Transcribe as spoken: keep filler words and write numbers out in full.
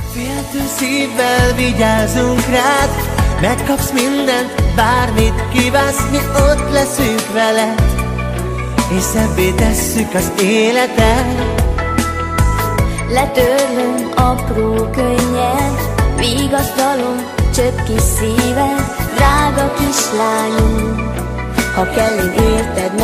Féltő szívvel vigyázunk rád, megkapsz mindent, bármit kívánsz, mi ott leszünk veled, és szebbé tesszük az életed. Letörlöm apró könnyen, vigasztalom csöpp kis szíved, drága kislányom. Ha kell, én érted